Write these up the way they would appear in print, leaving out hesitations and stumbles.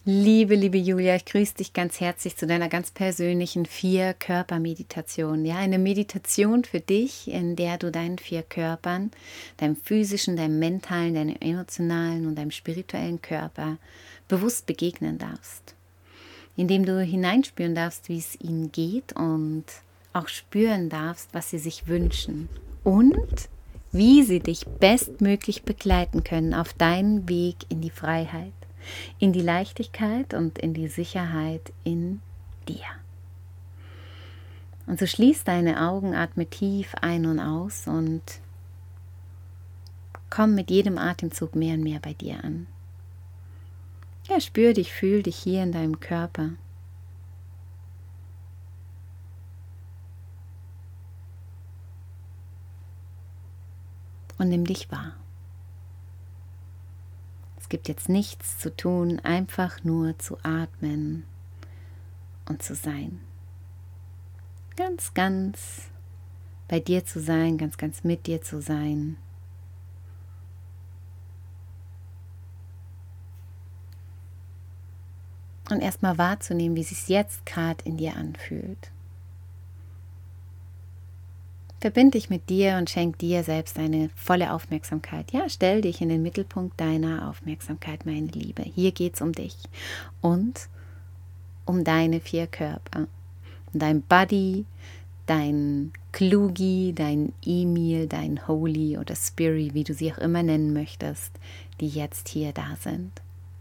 Liebe Julia, ich grüße dich ganz herzlich zu deiner ganz persönlichen 4-Körper-Meditation. Ja, eine Meditation für dich, in der du deinen 4 Körpern, deinem physischen, deinem mentalen, deinem emotionalen und deinem spirituellen Körper bewusst begegnen darfst. Indem du hineinspüren darfst, wie es ihnen geht und auch spüren darfst, was sie sich wünschen und wie sie dich bestmöglich begleiten können auf deinen Weg in die Freiheit, in die Leichtigkeit und in die Sicherheit in dir. Und so schließ deine Augen, atme tief ein und aus und komm mit jedem Atemzug mehr und mehr bei dir an. Ja, spür dich, fühl dich hier in deinem Körper. Und nimm dich wahr. Es gibt jetzt nichts zu tun, einfach nur zu atmen und zu sein. Ganz bei dir zu sein, ganz mit dir zu sein. Und erstmal wahrzunehmen, wie es sich jetzt gerade in dir anfühlt. Verbind dich mit dir und schenk dir selbst deine volle Aufmerksamkeit. Ja, stell dich in den Mittelpunkt deiner Aufmerksamkeit, meine Liebe. Hier geht es um dich und um deine 4 Körper. Um dein Body, dein Klugi, dein Emil, dein Holy oder Spirit, wie du sie auch immer nennen möchtest, die jetzt hier da sind.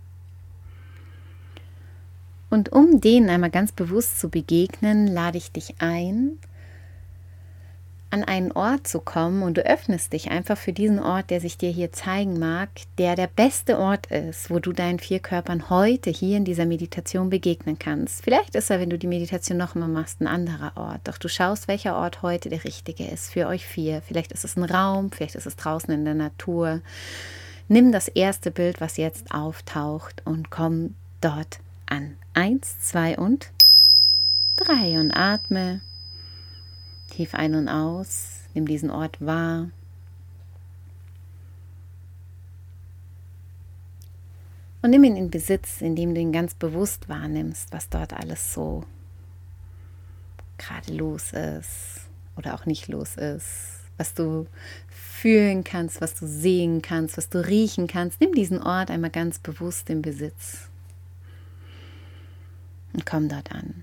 Und um denen einmal ganz bewusst zu begegnen, lade ich dich ein, an einen Ort zu kommen, und du öffnest dich einfach für diesen Ort, der sich dir hier zeigen mag, der beste Ort ist, wo du deinen 4 Körpern heute hier in dieser Meditation begegnen kannst. Vielleicht ist er, wenn du die Meditation noch einmal machst, ein anderer Ort, doch du schaust, welcher Ort heute der richtige ist für euch 4. Vielleicht ist es ein Raum, vielleicht ist es draußen in der Natur. Nimm das erste Bild, was jetzt auftaucht, und komm dort an. 1, 2 und 3 und atme tief ein und aus, nimm diesen Ort wahr. Und nimm ihn in Besitz, indem du ihn ganz bewusst wahrnimmst, was dort alles so gerade los ist oder auch nicht los ist, was du fühlen kannst, was du sehen kannst, was du riechen kannst. Nimm diesen Ort einmal ganz bewusst in Besitz und komm dort an.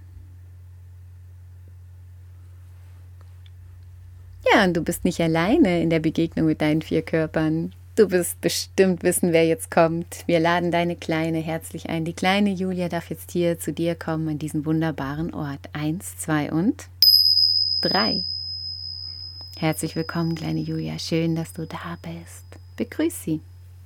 Ja, und du bist nicht alleine in der Begegnung mit deinen 4 Körpern. Du wirst bestimmt wissen, wer jetzt kommt. Wir laden deine Kleine herzlich ein. Die kleine Julia darf jetzt hier zu dir kommen an diesen wunderbaren Ort. 1, 2 und 3. Herzlich willkommen, kleine Julia. Schön, dass du da bist. Begrüß sie.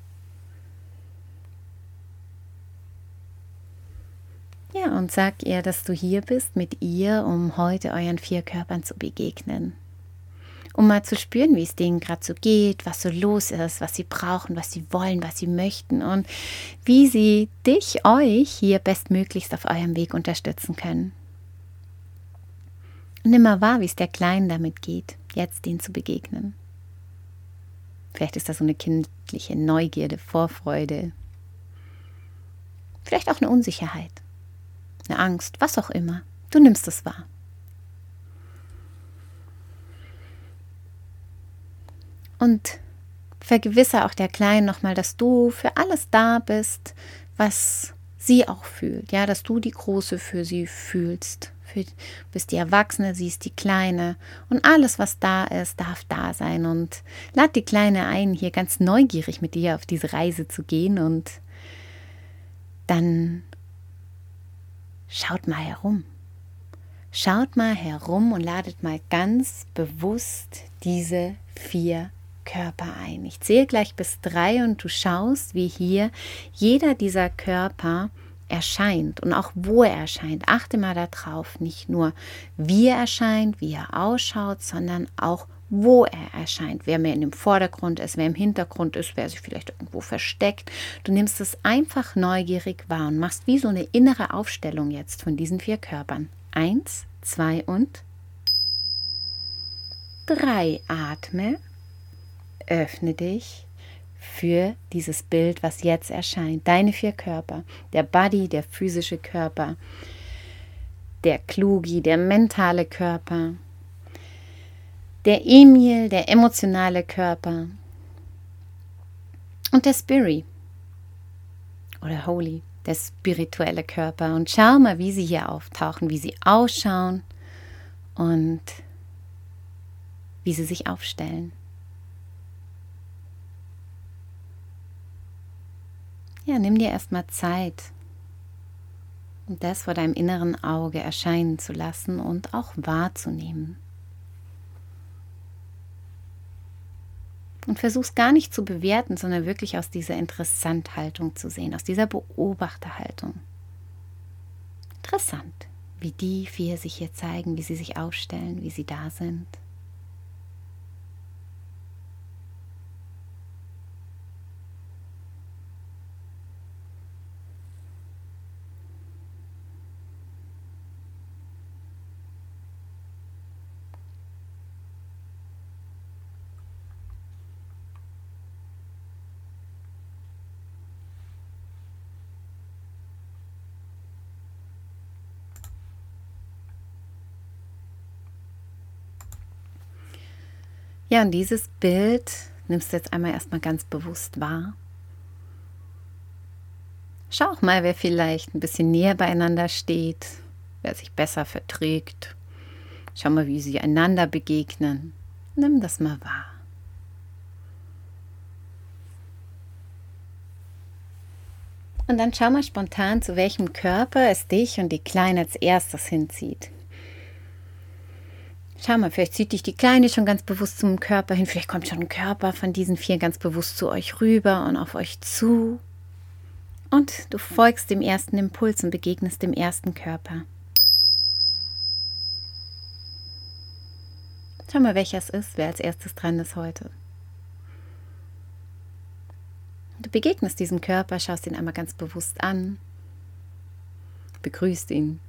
Ja, und sag ihr, dass du hier bist mit ihr, um heute euren 4 Körpern zu begegnen. Um mal zu spüren, wie es denen gerade so geht, was so los ist, was sie brauchen, was sie wollen, was sie möchten und wie sie euch hier bestmöglichst auf eurem Weg unterstützen können. Und nimm mal wahr, wie es der Kleinen damit geht, jetzt denen zu begegnen. Vielleicht ist das so eine kindliche Neugierde, Vorfreude. Vielleicht auch eine Unsicherheit, eine Angst, was auch immer. Du nimmst es wahr. Und vergewissere auch der Kleinen nochmal, dass du für alles da bist, was sie auch fühlt. Ja, dass du die Große für sie fühlst. Du bist die Erwachsene, sie ist die Kleine. Und alles, was da ist, darf da sein. Und lad die Kleine ein, hier ganz neugierig mit dir auf diese Reise zu gehen. Und dann schaut mal herum. Schaut mal herum und ladet mal ganz bewusst diese 4 Körper ein. Ich zähle gleich bis 3 und du schaust, wie hier jeder dieser Körper erscheint und auch wo er erscheint. Achte mal darauf, nicht nur wie er erscheint, wie er ausschaut, sondern auch wo er erscheint. Wer mehr in dem Vordergrund ist, wer im Hintergrund ist, wer sich vielleicht irgendwo versteckt. Du nimmst es einfach neugierig wahr und machst wie so eine innere Aufstellung jetzt von diesen 4 Körpern. 1, 2 und 3. Atme. Öffne dich, für dieses Bild, was jetzt erscheint. Deine 4 Körper, der Body, der physische Körper, der Klugi, der mentale Körper, der Emil, der emotionale Körper und der Spirit oder Holy, der spirituelle Körper. Und schau mal, wie sie hier auftauchen, wie sie ausschauen und wie sie sich aufstellen. Ja, nimm dir erstmal Zeit, um das vor deinem inneren Auge erscheinen zu lassen und auch wahrzunehmen. Und versuch's gar nicht zu bewerten, sondern wirklich aus dieser Interessant-Haltung zu sehen, aus dieser Beobachterhaltung. Interessant, wie die 4 sich hier zeigen, wie sie sich aufstellen, wie sie da sind. Ja, und dieses Bild nimmst du jetzt einmal erstmal ganz bewusst wahr. Schau auch mal, wer vielleicht ein bisschen näher beieinander steht, wer sich besser verträgt. Schau mal, wie sie einander begegnen. Nimm das mal wahr. Und dann schau mal spontan, zu welchem Körper es dich und die Kleine als erstes hinzieht. Schau mal, vielleicht zieht dich die Kleine schon ganz bewusst zum Körper hin. Vielleicht kommt schon ein Körper von diesen 4 ganz bewusst zu euch rüber und auf euch zu. Und du folgst dem ersten Impuls und begegnest dem ersten Körper. Schau mal, welcher es ist, wer als erstes dran ist heute. Du begegnest diesem Körper, schaust ihn einmal ganz bewusst an, begrüßt ihn.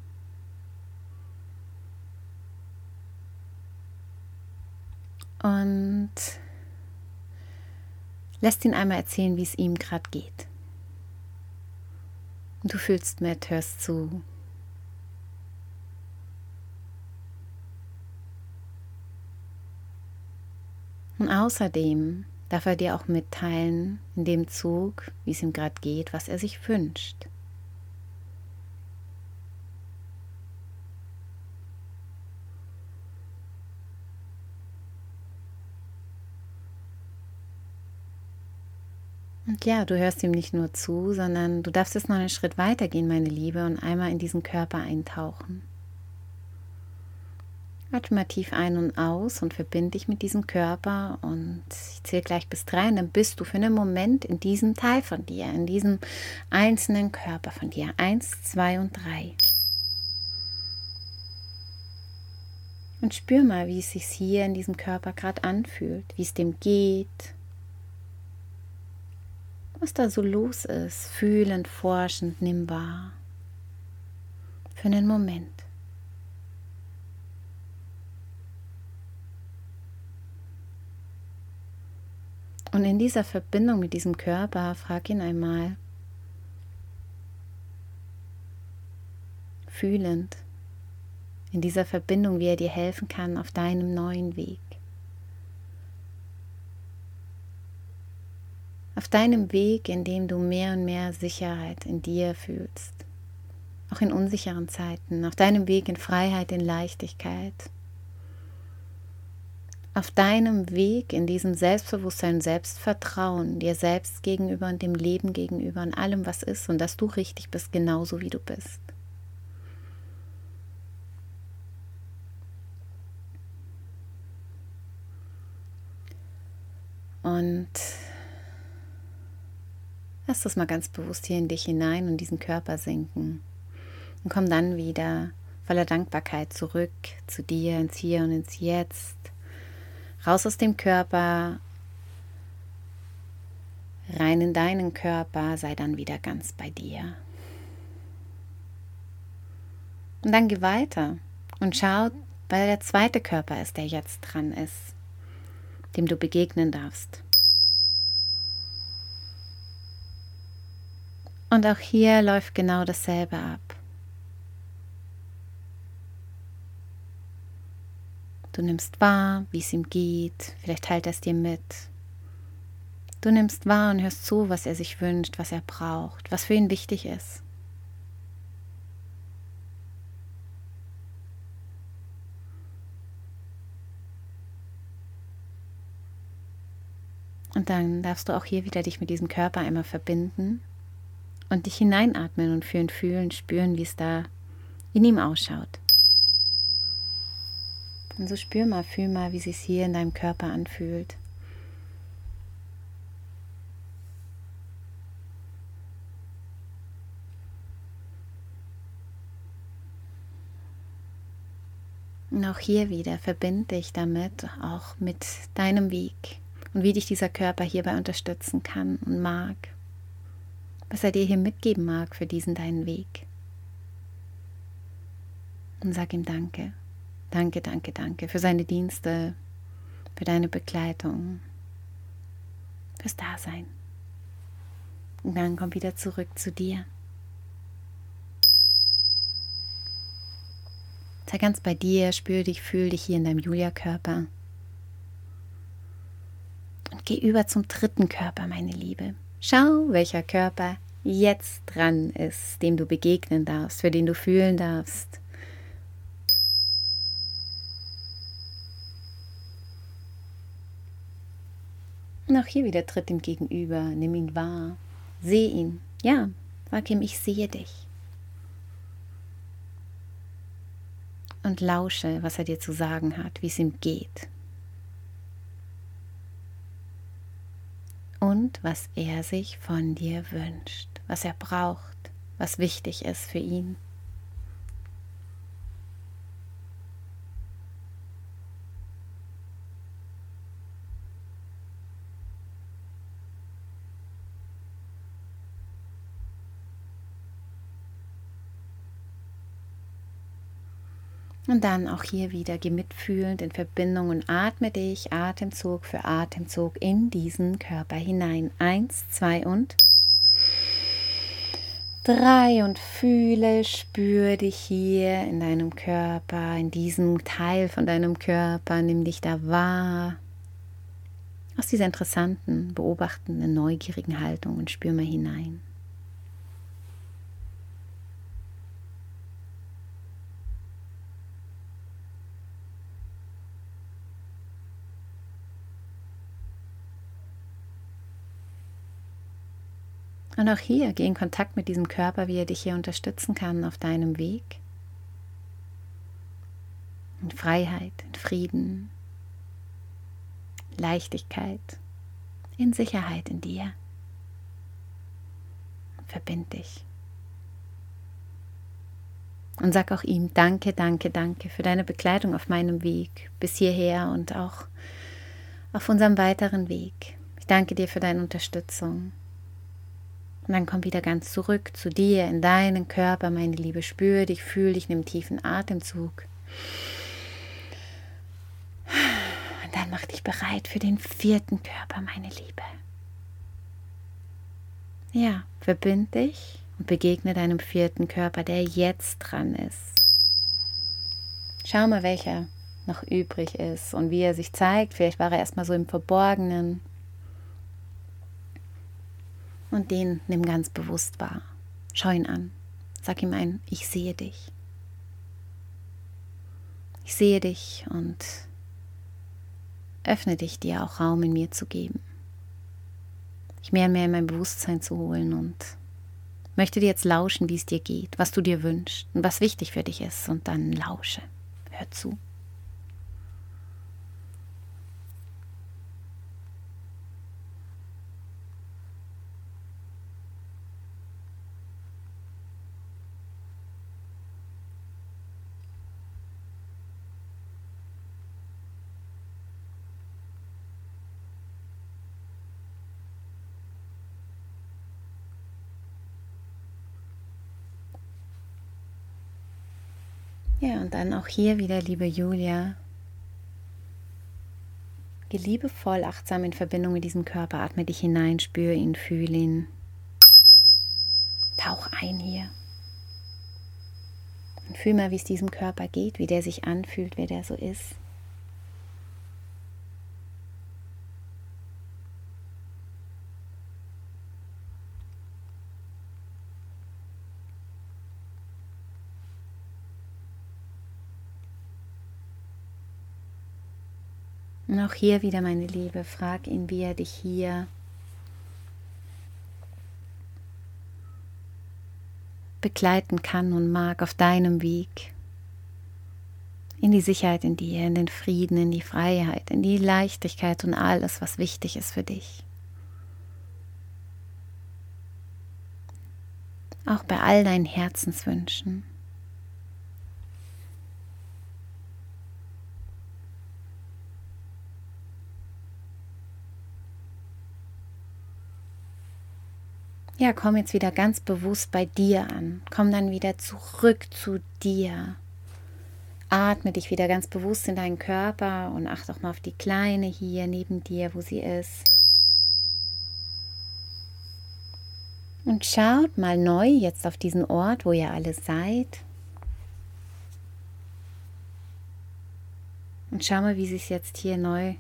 Und lässt ihn einmal erzählen, wie es ihm gerade geht. Und du fühlst mit, hörst zu. Und außerdem darf er dir auch mitteilen, in dem Zug, wie es ihm gerade geht, was er sich wünscht. Und ja, du hörst ihm nicht nur zu, sondern du darfst jetzt noch einen Schritt weiter gehen, meine Liebe, und einmal in diesen Körper eintauchen. Atme mal tief ein und aus und verbinde dich mit diesem Körper, und ich zähle gleich bis 3 und dann bist du für einen Moment in diesem Teil von dir, in diesem einzelnen Körper von dir. 1, 2 und 3. Und spür mal, wie es sich hier in diesem Körper gerade anfühlt, wie es dem geht, was da so los ist. Fühlend, forschend, nimm wahr. Für einen Moment. Und in dieser Verbindung mit diesem Körper, frag ihn einmal, fühlend, in dieser Verbindung, wie er dir helfen kann auf deinem neuen Weg. Auf deinem Weg, in dem du mehr und mehr Sicherheit in dir fühlst, auch in unsicheren Zeiten, auf deinem Weg in Freiheit, in Leichtigkeit, auf deinem Weg in diesem Selbstbewusstsein, Selbstvertrauen, dir selbst gegenüber und dem Leben gegenüber und allem, was ist, und dass du richtig bist, genauso wie du bist. Und lass das mal ganz bewusst hier in dich hinein und diesen Körper sinken. Und komm dann wieder voller Dankbarkeit zurück zu dir, ins Hier und ins Jetzt. Raus aus dem Körper, rein in deinen Körper, sei dann wieder ganz bei dir. Und dann geh weiter und schau, weil der zweite Körper ist, der jetzt dran ist, dem du begegnen darfst. Und auch hier läuft genau dasselbe ab. Du nimmst wahr, wie es ihm geht, vielleicht teilt er es dir mit. Du nimmst wahr und hörst zu, was er sich wünscht, was er braucht, was für ihn wichtig ist. Und dann darfst du auch hier wieder dich mit diesem Körper einmal verbinden und dich hineinatmen und fühlen, spüren, wie es da in ihm ausschaut. Und so spür mal, fühl mal, wie es sich hier in deinem Körper anfühlt. Und auch hier wieder verbinde dich damit, auch mit deinem Weg und wie dich dieser Körper hierbei unterstützen kann und mag, was er dir hier mitgeben mag für diesen deinen Weg. Und sag ihm Danke, danke, danke, danke für seine Dienste, für deine Begleitung, fürs Dasein. Und dann komm wieder zurück zu dir. Sei ganz bei dir, spür dich, fühl dich hier in deinem Julia-Körper. Und geh über zum dritten Körper, meine Liebe. Schau, welcher Körper jetzt dran ist, dem du begegnen darfst, für den du fühlen darfst. Und auch hier wieder tritt ihm gegenüber, nimm ihn wahr, seh ihn. Ja, sag ihm, ich sehe dich. Und lausche, was er dir zu sagen hat, wie es ihm geht. Und was er sich von dir wünscht, was er braucht, was wichtig ist für ihn. Und dann auch hier wieder geh mitfühlend in Verbindung und atme dich Atemzug für Atemzug in diesen Körper hinein. 1, 2 und 3 und fühle, spür dich hier in deinem Körper, in diesem Teil von deinem Körper, nimm dich da wahr. Aus dieser interessanten, beobachtenden, neugierigen Haltung und spür mal hinein. Und auch hier, geh in Kontakt mit diesem Körper, wie er dich hier unterstützen kann auf deinem Weg. In Freiheit, in Frieden, Leichtigkeit, in Sicherheit in dir. Verbind dich. Und sag auch ihm danke, danke, danke für deine Begleitung auf meinem Weg bis hierher und auch auf unserem weiteren Weg. Ich danke dir für deine Unterstützung. Und dann komm wieder ganz zurück zu dir, in deinen Körper, meine Liebe. Spür dich, fühl dich, nimm tiefen Atemzug. Und dann mach dich bereit für den vierten Körper, meine Liebe. Ja, verbind dich und begegne deinem vierten Körper, der jetzt dran ist. Schau mal, welcher noch übrig ist und wie er sich zeigt. Vielleicht war er erstmal so im Verborgenen. Und den nimm ganz bewusst wahr. Schau ihn an. Sag ihm ein, ich sehe dich. Ich sehe dich und öffne dich, dir auch Raum in mir zu geben. Dich mehr und mehr in mein Bewusstsein zu holen und möchte dir jetzt lauschen, wie es dir geht, was du dir wünschst und was wichtig für dich ist. Und dann lausche. Hör zu. Ja, und dann auch hier wieder, liebe Julia, geh liebevoll, achtsam in Verbindung mit diesem Körper, atme dich hinein, spür ihn, fühl ihn. Tauch ein hier. Und fühl mal, wie es diesem Körper geht, wie der sich anfühlt, wer der so ist. Und auch hier wieder, meine Liebe, frag ihn, wie er dich hier begleiten kann und mag auf deinem Weg. In die Sicherheit in dir, in den Frieden, in die Freiheit, in die Leichtigkeit und alles, was wichtig ist für dich. Auch bei all deinen Herzenswünschen. Ja, komm jetzt wieder ganz bewusst bei dir an. Komm dann wieder zurück zu dir. Atme dich wieder ganz bewusst in deinen Körper und achte auch mal auf die Kleine hier neben dir, wo sie ist. Und schaut mal neu jetzt auf diesen Ort, wo ihr alle seid. Und schau mal, wie sich jetzt hier neu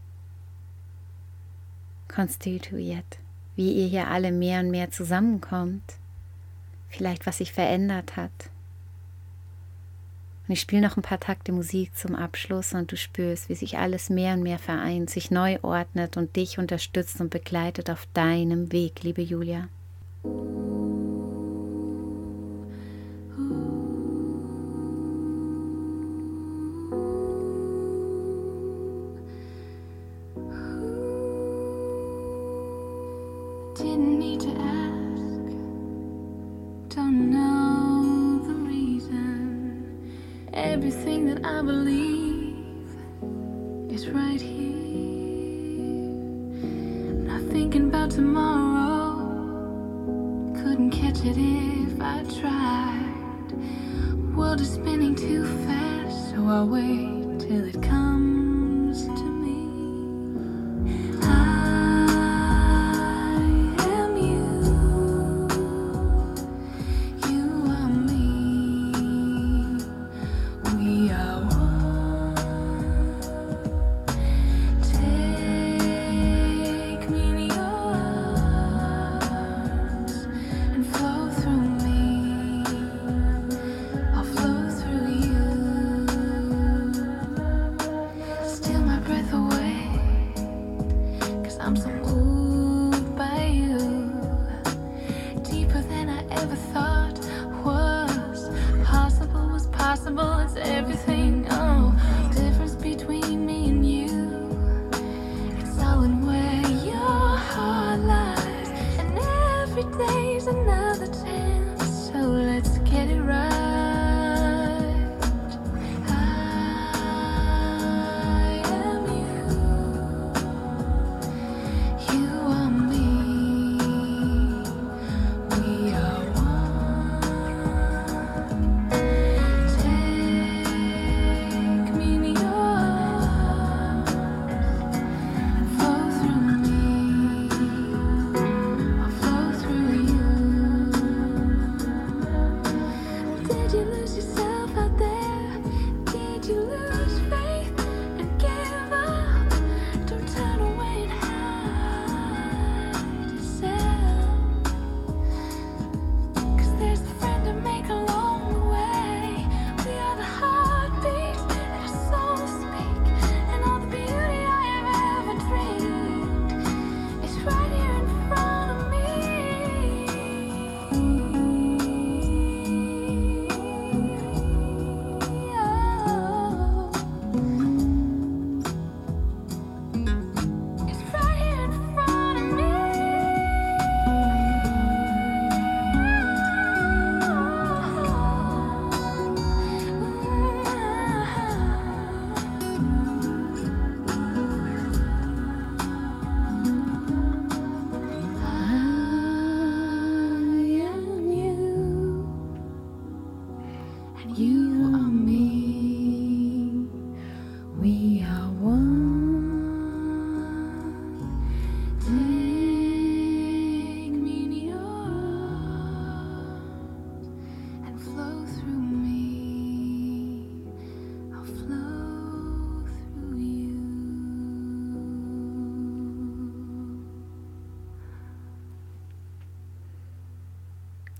konstituiert. Wie ihr hier alle mehr und mehr zusammenkommt. Vielleicht, was sich verändert hat. Und ich spiele noch ein paar Takte Musik zum Abschluss und du spürst, wie sich alles mehr und mehr vereint, sich neu ordnet und dich unterstützt und begleitet auf deinem Weg, liebe Julia. Didn't need to ask, don't know the reason. Everything that I believe is right here. Not thinking about tomorrow, couldn't catch it if I tried. World is spinning too fast, so I'll wait till it comes to me. I'm so moved by you, deeper than I ever thought was possible. It's everything. Oh, the difference between me and you, it's all in where your heart lies, and every day's another chance. So let's get it right.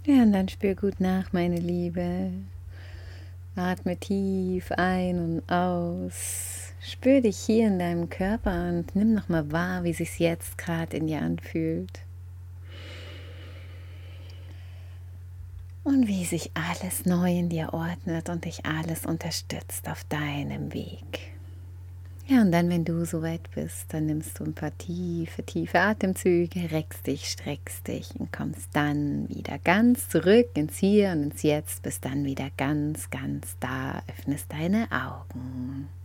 Ja, und dann spür gut nach, meine Liebe. Atme tief ein und aus. Spür dich hier in deinem Körper und nimm nochmal wahr, wie es sich jetzt gerade in dir anfühlt. Und wie sich alles neu in dir ordnet und dich alles unterstützt auf deinem Weg. Ja, und dann, wenn du soweit bist, dann nimmst du ein paar tiefe Atemzüge, reckst dich, streckst dich und kommst dann wieder ganz zurück ins Hier und ins Jetzt, bist dann wieder ganz da, öffnest deine Augen.